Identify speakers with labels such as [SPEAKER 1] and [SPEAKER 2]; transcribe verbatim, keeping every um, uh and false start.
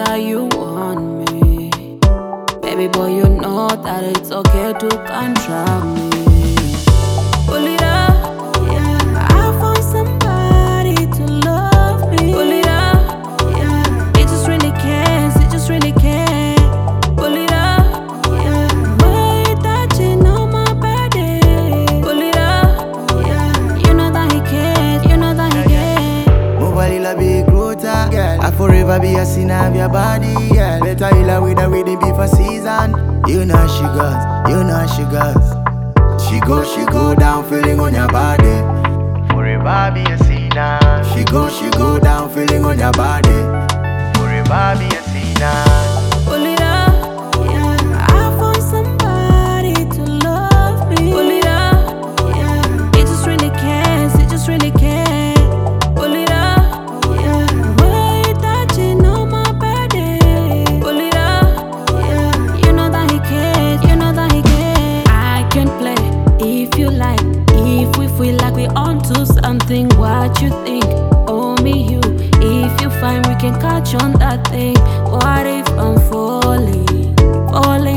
[SPEAKER 1] whenever you want me. Baby boy, you know that it's okay to control me. Pull it up, yeah. I found somebody to love me. Pull it up, yeah. It just really cares, it just really cares. Pull it up, yeah. Way touching on my body. Pull it up, yeah. You know that he cares, you know that he cares.
[SPEAKER 2] Move a little bit closer, girl. I forever be a sin of your body, girl. Better heal her with a rhythm before season. You know she goes, you know she goes. She go, she go down, feeling on your body. Forever be a sinner. She go, she go down, feeling on your body. Forever be a sinner.
[SPEAKER 1] Pull it up, yeah. I found somebody to love me. Pull it up, yeah. It just really cares, it just really cares. Pull it up, yeah. Way touching on my body. Pull it up, yeah. You know that he cares, you know that he cares. I can play if you like, if we feel like we onto something. What you think? Oh me, you. If you find we can catch on that thing. What if I'm falling, falling?